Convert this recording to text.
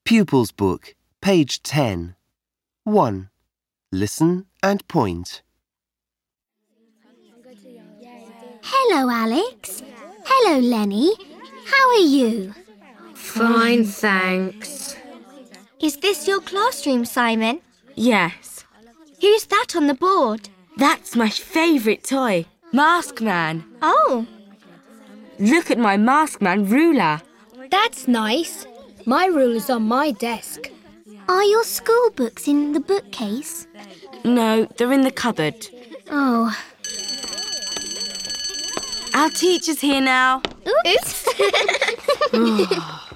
Pupils Book, page 10. 1. Listen and point. Hello, Alex. Hello, Lenny. How are you? Fine, thanks. Is this your classroom, Simon? Yes. Who's that on the board? That's my favourite toy, Mask Man. Oh, Look at my Mask Man ruler. That's nice. My ruler's on my desk. are your school books in the bookcase? No, they're in the cupboard. Oh. Our teacher's here now. Oops.